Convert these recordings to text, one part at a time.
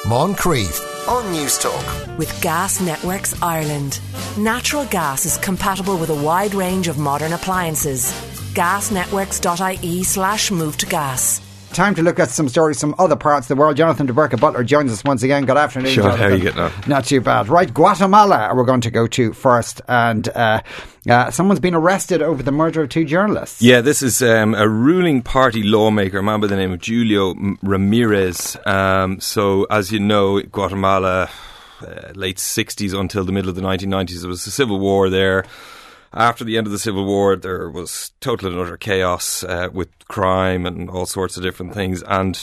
Moncrief on Newstalk. With Gas Networks Ireland. Natural gas is compatible with a wide range of modern appliances. Gasnetworks.ie/move to gas. Time to look at some stories from other parts of the world. Jonathan de Burke Butler joins us once again. Good afternoon, Sure, Jonathan. how are you getting on? Not too bad. Right, Guatemala we're going to go to first. And someone's been arrested over the murder of two journalists. Yeah, this is a ruling party lawmaker, a man by the name of Julio Ramirez. So, as you know, Guatemala, late 60s until the middle of the 1990s, there was a civil war there. After the end of the Civil War, there was total and utter chaos with crime and all sorts of different things. And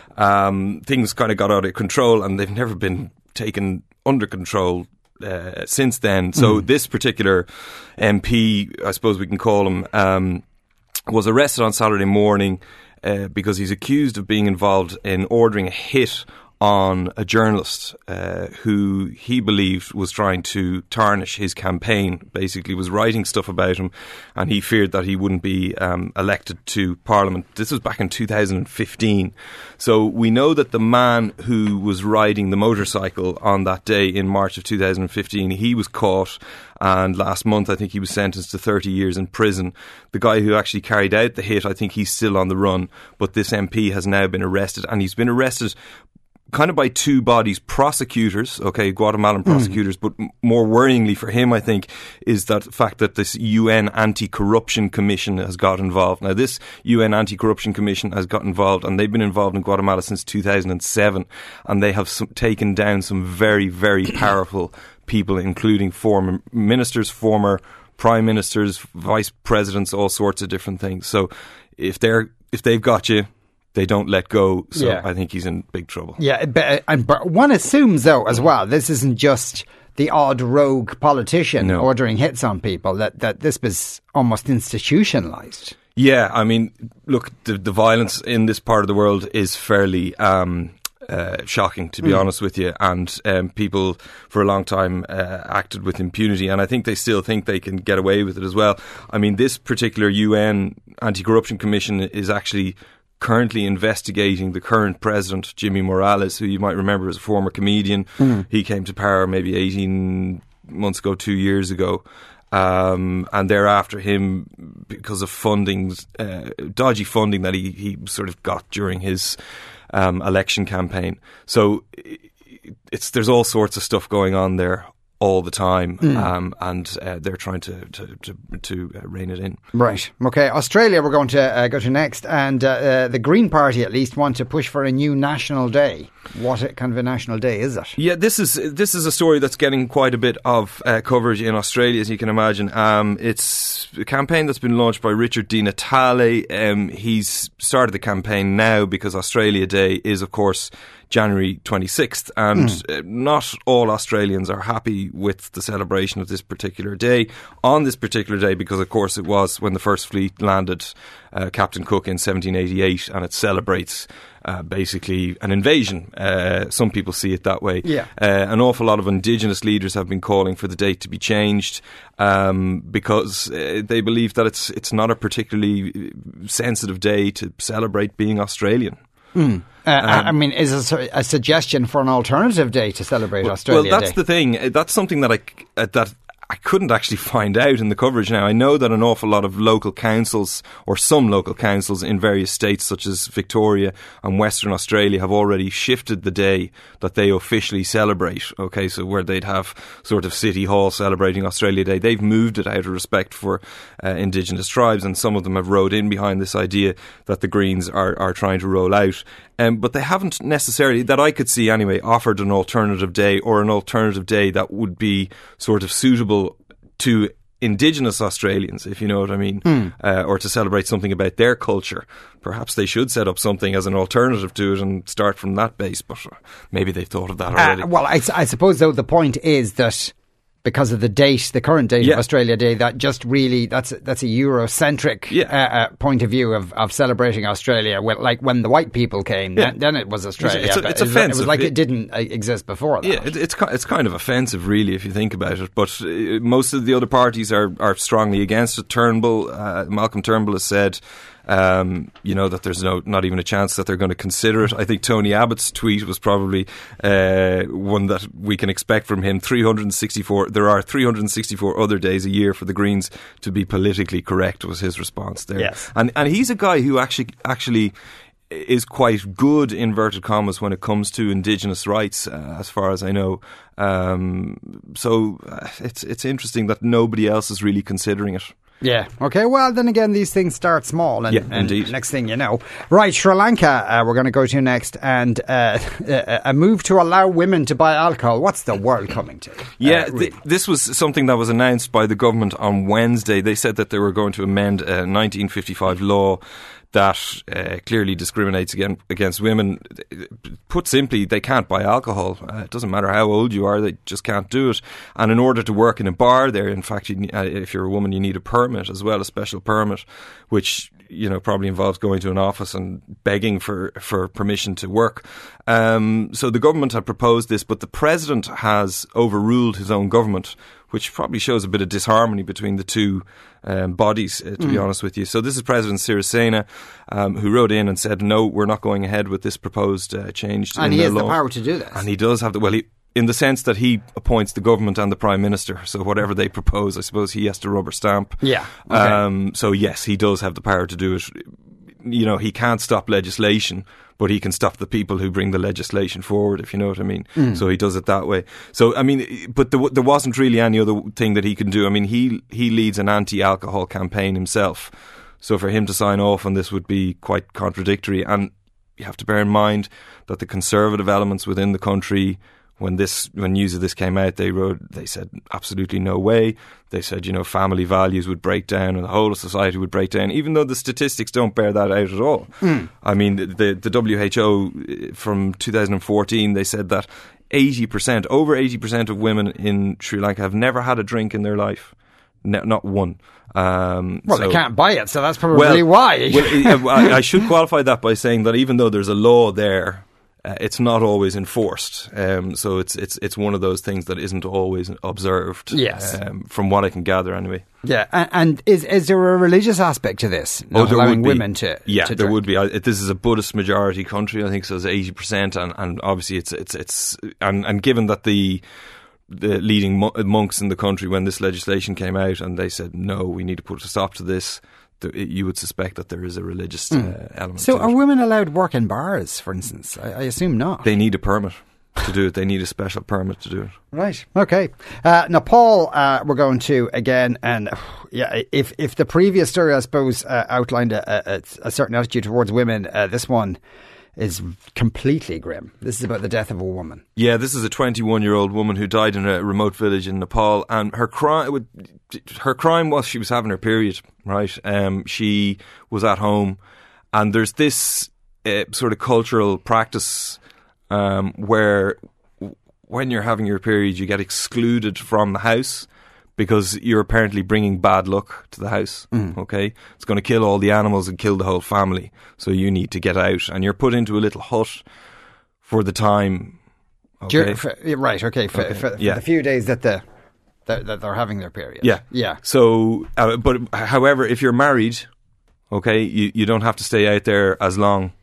things kind of got out of control, and they've never been taken under control since then. So this particular MP, I suppose we can call him, was arrested on Saturday morning because he's accused of being involved in ordering a hit on a journalist who he believed was trying to tarnish his campaign, basically was writing stuff about him, and he feared that he wouldn't be elected to Parliament. This was back in 2015. So we know that the man who was riding the motorcycle on that day in March of 2015, he was caught, and last month I think he was sentenced to 30 years in prison. The guy who actually carried out the hit, I think he's still on the run, but this MP has now been arrested, and he's been arrested kind of by two bodies, prosecutors, Guatemalan prosecutors, but more worryingly for him, I think, is that fact that this UN Anti-Corruption Commission has got involved. Now, this UN Anti-Corruption Commission has got involved, and they've been involved in Guatemala since 2007, and they have taken down some very, very powerful people, including former ministers, former prime ministers, vice presidents, all sorts of different things. So if they've got you, they don't let go, so yeah. I think he's in big trouble. Yeah, but one assumes, though, as well, this isn't just the odd rogue politician ordering hits on people, that this was almost institutionalised. Yeah, I mean, look, the violence in this part of the world is fairly shocking, to be honest with you, and people for a long time acted with impunity, and I think they still think they can get away with it as well. I mean, this particular UN Anti-Corruption Commission is actually currently investigating the current president, Jimmy Morales, who you might remember as a former comedian. He came to power maybe 18 months ago, 2 years ago. And they're after him because of dodgy funding that he sort of got during his election campaign. So there's all sorts of stuff going on there all the time, and they're trying to rein it in. Right. Okay. Australia we're going to go to next, and the Green Party at least want to push for a new national day. What kind of a national day is it? Yeah, this is a story that's getting quite a bit of coverage in Australia, as you can imagine. It's a campaign that's been launched by Richard Di Natale. He's started the campaign now because Australia Day is, of course, January 26th, and not all Australians are happy with the celebration of this particular day, on this particular day, because of course it was when the first fleet landed Captain Cook in 1788, and it celebrates basically an invasion. Some people see it that way. Yeah. An awful lot of Indigenous leaders have been calling for the date to be changed because they believe that it's not a particularly sensitive day to celebrate being Australian. I mean, is there a suggestion for an alternative day to celebrate Australia Day? Well, that's the thing. That's something that I couldn't actually find out in the coverage now. I know that an awful lot of local councils, or some local councils in various states such as Victoria and Western Australia, have already shifted the day that they officially celebrate. Okay, so where they'd have sort of City Hall celebrating Australia Day, they've moved it out of respect for Indigenous tribes, and some of them have rowed in behind this idea that the Greens are trying to roll out. But they haven't necessarily, that I could see anyway, offered an alternative day, or an alternative day that would be sort of suitable to Indigenous Australians, if you know what I mean, or to celebrate something about their culture. Perhaps they should set up something as an alternative to it and start from that base, but maybe they've thought of that already. Well, I suppose, though, the point is that because of the date, the current date of Australia Day, that just really, that's a Eurocentric point of view of celebrating Australia. Like when the white people came, then it was Australia. It's offensive. It was like it didn't exist before that. Yeah, it's kind of offensive, really, if you think about it. But most of the other parties are strongly against it. Malcolm Turnbull has said that there's not even a chance that they're going to consider it. I think Tony Abbott's tweet was probably one that we can expect from him. There are 364 other days a year for the Greens to be politically correct, was his response there. Yes. And he's a guy who actually is quite good, inverted commas, when it comes to Indigenous rights, as far as I know. So it's interesting that nobody else is really considering it. Yeah. Okay. Well, then again, these things start small, and indeed. Next thing you know, right? Sri Lanka. We're going to go to next, and a move to allow women to buy alcohol. What's the world coming to? Yeah, this was something that was announced by the government on Wednesday. They said that they were going to amend a 1955 law that clearly discriminates against women. Put simply, they can't buy alcohol. It doesn't matter how old you are, they just can't do it. And in order to work in a bar there, in fact, if you're a woman, you need a permit as well, a special permit, which probably involves going to an office and begging for permission to work. So the government had proposed this, but the president has overruled his own government, which probably shows a bit of disharmony between the two bodies, to be honest with you. So this is President Sirisena, who wrote in and said, no, we're not going ahead with this proposed change. And he has the power to do this. And he does have in the sense that he appoints the government and the Prime Minister. So whatever they propose, I suppose he has to rubber stamp. Yeah. Okay. So yes, he does have the power to do it. He can't stop legislation, but he can stop the people who bring the legislation forward, if you know what I mean. So he does it that way. So, I mean, but there wasn't really any other thing that he can do. I mean, he leads an anti-alcohol campaign himself. So for him to sign off on this would be quite contradictory. And you have to bear in mind that the conservative elements within the country, when news of this came out, they said absolutely no way. They said, family values would break down and the whole of society would break down, even though the statistics don't bear that out at all. I mean, the WHO from 2014, they said that over 80% of women in Sri Lanka have never had a drink in their life. Not one. They can't buy it, so that's probably why. I should qualify that by saying that even though there's a law there, it's not always enforced. So it's one of those things that isn't always observed. Yes. From what I can gather, anyway. Yeah, and is there a religious aspect to this? Not allowing women to there drink? Would be. This is a Buddhist majority country. I think so. It's 80%, and obviously it's and given that the leading monks in the country, when this legislation came out, and they said no, we need to put a stop to this. You would suspect that there is a religious element. So to are it. women allowed work in bars, for instance? I assume not. They need a permit to do it. They need a special permit to do it. Right. Okay. Nepal, we're going to again, and if the previous story, I suppose, outlined a certain attitude towards women, this one is completely grim. This is about the death of a woman. Yeah, this is a 21-year-old woman who died in a remote village in Nepal, and her crime was she was having her period, right? She was at home, and there's this sort of cultural practice where when you're having your period, you get excluded from the house because you're apparently bringing bad luck to the house, okay? It's going to kill all the animals and kill the whole family, so you need to get out. And you're put into a little hut for the time, okay? For the few days that they're having their period. Yeah. So, but however, if you're married, okay, you don't have to stay out there as long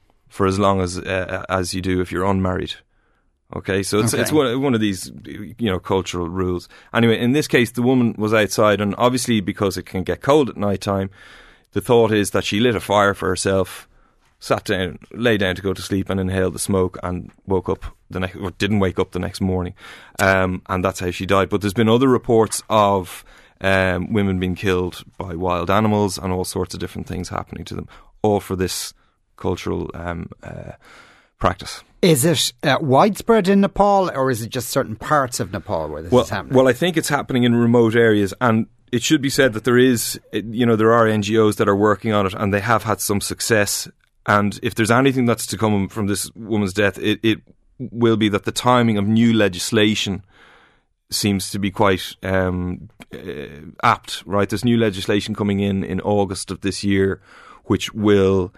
as you do if you're unmarried. Okay, so it's one of these, cultural rules. Anyway, in this case, the woman was outside, and obviously because it can get cold at night time, the thought is that she lit a fire for herself, sat down, lay down to go to sleep, and inhaled the smoke, and didn't wake up the next morning, and that's how she died. But there's been other reports of women being killed by wild animals and all sorts of different things happening to them, all for this cultural practice. Is it widespread in Nepal, or is it just certain parts of Nepal where this is happening? Well, I think it's happening in remote areas, and it should be said that there are NGOs that are working on it, and they have had some success. And if there's anything that's to come from this woman's death, it will be that the timing of new legislation seems to be quite apt, right? There's new legislation coming in August of this year, which will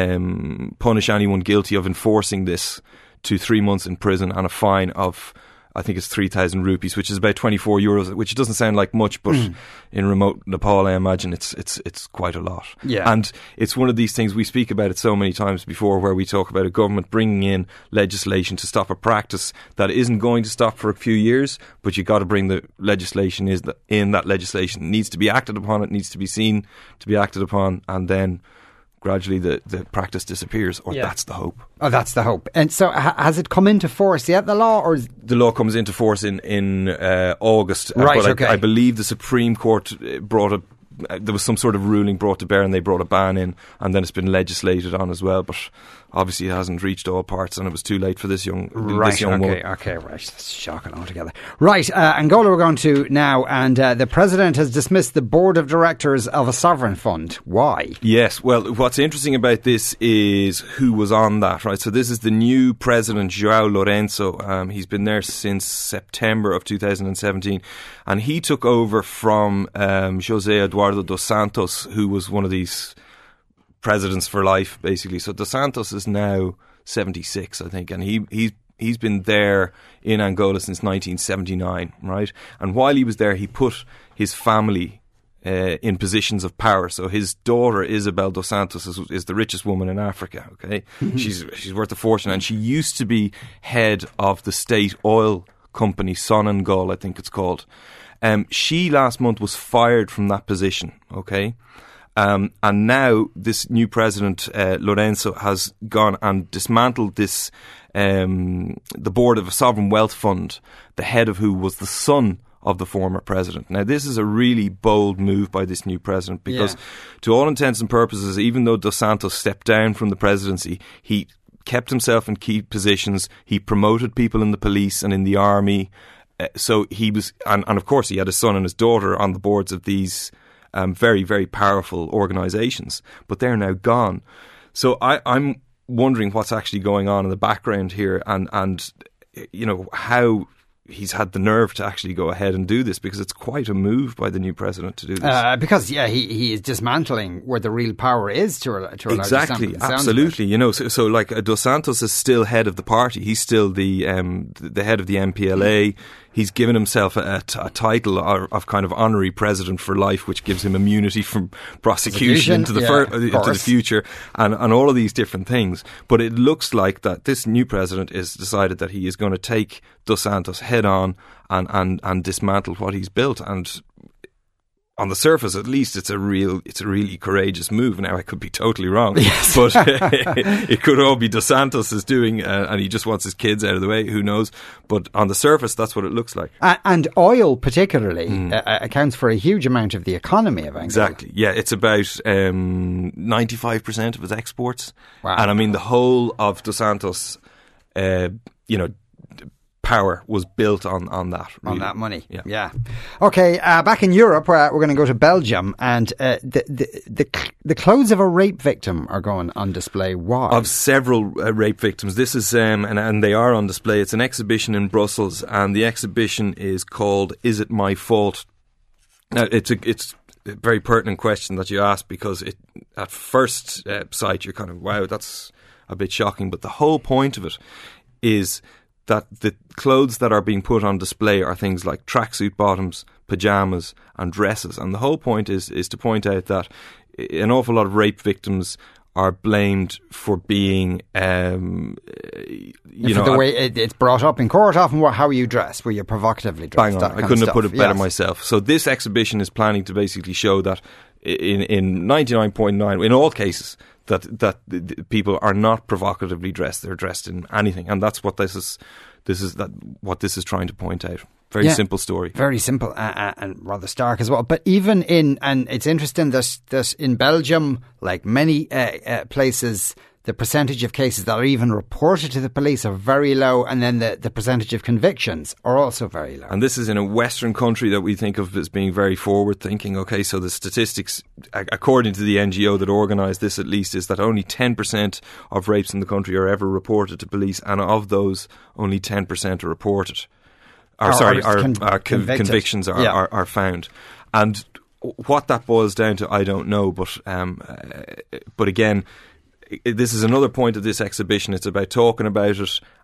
punish anyone guilty of enforcing this to 3 months in prison and a fine of I think it's 3,000 rupees, which is about 24 euros, which doesn't sound like much, but in remote Nepal, I imagine it's quite a lot. Yeah. And it's one of these things, we speak about it so many times before, where we talk about a government bringing in legislation to stop a practice that isn't going to stop for a few years, but you got to bring the legislation in. That legislation needs to be acted upon, it needs to be seen to be acted upon, and then gradually the practice disappears, or that's the hope. Oh, that's the hope. And so has it come into force yet, the law? Or the law comes into force in August. Right, but okay. I believe the Supreme Court there was some sort of ruling brought to bear, and they brought a ban in, and then it's been legislated on as well, but obviously it hasn't reached all parts, and it was too late for this young woman. Okay, right. That's shocking altogether. Right, Angola we're going to now, and the President has dismissed the board of directors of a sovereign fund. Why? Yes, well, what's interesting about this is who was on that, right? So this is the new President, João Lourenço. He's been there since September of 2017, and he took over from José Eduardo dos Santos, who was one of these presidents for life, basically. So dos Santos is now 76, I think, and he's been there in Angola since 1979, right? And while he was there, he put his family in positions of power. So his daughter, Isabel dos Santos, is the richest woman in Africa, okay? She's worth a fortune, and she used to be head of the state oil company, Sonangol, I think it's called. She last month was fired from that position, okay? And now this new president, Lourenço, has gone and dismantled this, the board of a sovereign wealth fund, the head of who was the son of the former president. Now, this is a really bold move by this new president, because to all intents and purposes, even though Dos Santos stepped down from the presidency, he kept himself in key positions. He promoted people in the police and in the army. So he was, and of course he had his son and his daughter on the boards of these very, very powerful organisations, but they're now gone. So I'm wondering what's actually going on in the background here, and you know, how he's had the nerve to actually go ahead and do this, because it's quite a move by the new president to do this. Because he is dismantling where the real power is to a large extent. Exactly, absolutely. You know, so like Dos Santos is still head of the party. He's still the head of the MPLA. He's given himself a title of kind of honorary president for life, which gives him immunity from prosecution into the future, and all of these different things. But it looks like that this new president has decided that he is going to take Dos Santos head on and dismantle what he's built. And on the surface, at least, it's a really courageous move. Now, I could be totally wrong, but it could all be Dos Santos is doing, and he just wants his kids out of the way. Who knows? But on the surface, that's what it looks like. And oil, particularly, accounts for a huge amount of the economy of Angola. Exactly. Yeah, it's about 95% of its exports. Wow. And I mean, the whole of Dos Santos, power was built on that. Really. On that money. Yeah. Okay, back in Europe, we're going to go to Belgium, and the clothes of a rape victim are going on display. Why? Of several rape victims. This is, and they are on display. It's an exhibition in Brussels, and the exhibition is called Is It My Fault? Now, it's a very pertinent question that you ask, because at first sight you're kind of, wow, that's a bit shocking. But the whole point of it is that the clothes that are being put on display are things like tracksuit bottoms, pyjamas and dresses. And the whole point is to point out that an awful lot of rape victims are blamed for being, the way it's brought up in court, often how you dress, where you're provocatively dressed. Bang on. I couldn't have put it better myself. So this exhibition is planning to basically show that in 99.9, in all cases, that the people are not provocatively dressed. They're dressed in anything, and that's what this is trying to point out. Very simple story. Very simple and rather stark as well. But even and it's interesting that in Belgium, like many places, the percentage of cases that are even reported to the police are very low, and then the percentage of convictions are also very low. And this is in a Western country that we think of as being very forward-thinking. Okay, so the statistics, according to the NGO that organised this at least, is that only 10% of rapes in the country are ever reported to police, and of those, only 10% are reported. Convictions are found. And what that boils down to, I don't know, but again, this is another point of this exhibition. It's about talking about it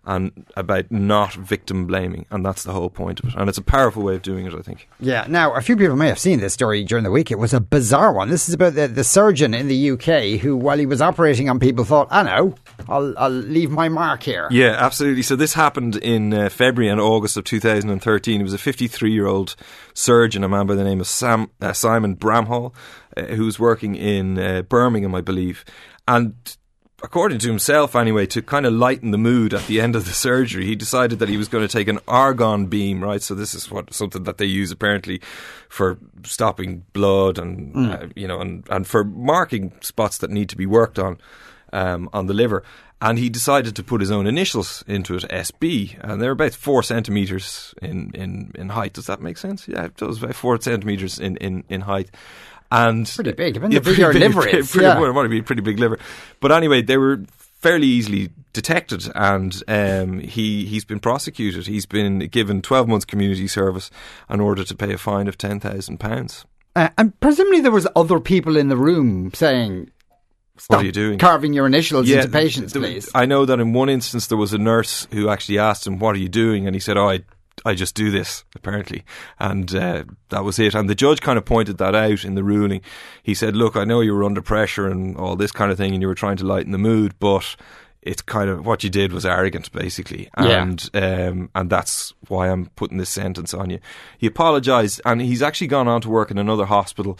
and about not victim blaming, and that's the whole point of it. And it's a powerful way of doing it, I think. Yeah. Now, a few people may have seen this story during the week. It was a bizarre one. This is about the surgeon in the UK who, while he was operating on people, thought, I know, I'll leave my mark here. Yeah, absolutely. So this happened in February and August of 2013. He was a 53-year-old surgeon, a man by the name of Simon Bramhall, who was working in Birmingham, I believe. And according to himself anyway, to kind of lighten the mood at the end of the surgery, he decided that he was going to take an argon beam, right? So this is something that they use apparently for stopping blood and, and for marking spots that need to be worked on the liver. And he decided to put his own initials into it, SB, and they're about 4 centimetres in height. Does that make sense? Yeah, it does, about 4 centimetres in height. And pretty big. I mean, the bigger liver is. It might be a pretty big liver. But anyway, they were fairly easily detected, and he's been prosecuted. He's been given 12 months community service in order to pay a fine of £10,000. And presumably there was other people in the room saying, stop what are you doing? Carving your initials into patients, please. I know that in one instance there was a nurse who actually asked him, what are you doing? And he said, I just do this, apparently. And that was it. And the judge kind of pointed that out in the ruling. He said, look, I know you were under pressure and all this kind of thing and you were trying to lighten the mood, but it's kind of what you did was arrogant, basically. And that's why I'm putting this sentence on you. He apologised, and he's actually gone on to work in another hospital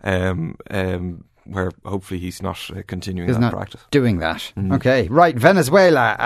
where hopefully he's not continuing that practice. Doing that. Okay, right. Venezuela.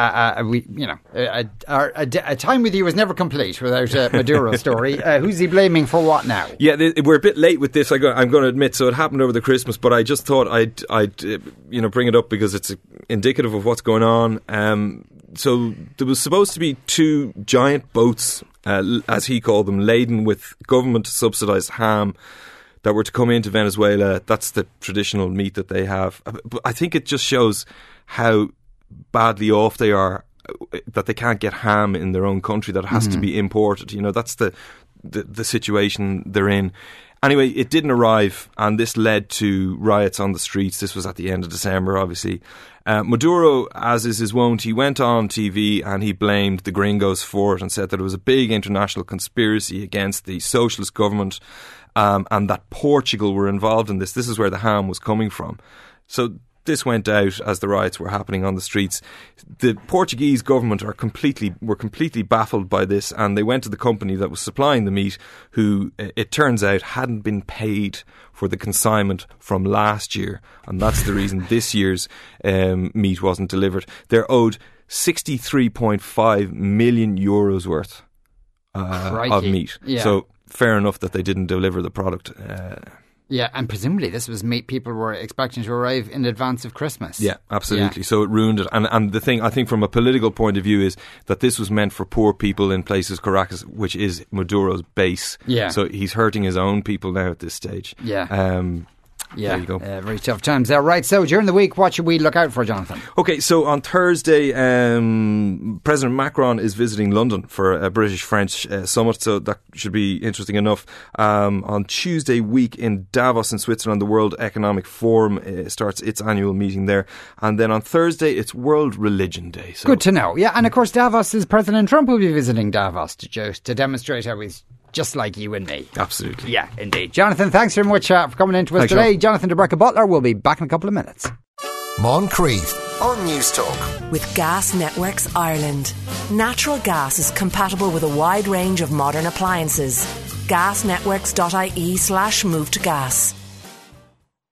A time with you is never complete without a Maduro story. Who's he blaming for what now? Yeah, we're a bit late with this. I'm going to admit. So it happened over the Christmas, but I just thought I'd bring it up because it's indicative of what's going on. So there was supposed to be 2 giant boats, as he called them, laden with government subsidised ham, that were to come into Venezuela. That's the traditional meat that they have. But I think it just shows how badly off they are, that they can't get ham in their own country, that it has to be imported. That's the situation they're in. Anyway, it didn't arrive, and this led to riots on the streets. This was at the end of December, obviously. Maduro, as is his wont, he went on TV and he blamed the gringos for it and said that it was a big international conspiracy against the socialist government, and that Portugal were involved in this. This is where the ham was coming from. So this went out as the riots were happening on the streets. The Portuguese government were completely baffled by this, and they went to the company that was supplying the meat, who it turns out hadn't been paid for the consignment from last year, and that's the reason this year's meat wasn't delivered. They're owed €63.5 million worth of meat. Yeah. So fair enough that they didn't deliver the product. Yeah, and presumably this was meat people were expecting to arrive in advance of Christmas. Yeah, absolutely. Yeah. So it ruined it. And the thing, I think, from a political point of view, is that this was meant for poor people in places, Caracas, which is Maduro's base. Yeah. So he's hurting his own people now at this stage. Yeah. There you go. Very tough times there. Right, so during the week, what should we look out for, Jonathan? Okay, so on Thursday, President Macron is visiting London for a British-French summit, so that should be interesting enough. On Tuesday week in Davos in Switzerland, the World Economic Forum starts its annual meeting there. And then on Thursday, it's World Religion Day. So. Good to know. Yeah, and of course, President Trump will be visiting Davos to demonstrate how he's just like you and me. Absolutely. Yeah, indeed. Jonathan, thanks very much for coming in to us today. Sean. Jonathan de Brecca-Butler will be back in a couple of minutes. Moncrief on News Talk. With Gas Networks Ireland. Natural gas is compatible with a wide range of modern appliances. Gasnetworks.ie/move to gas.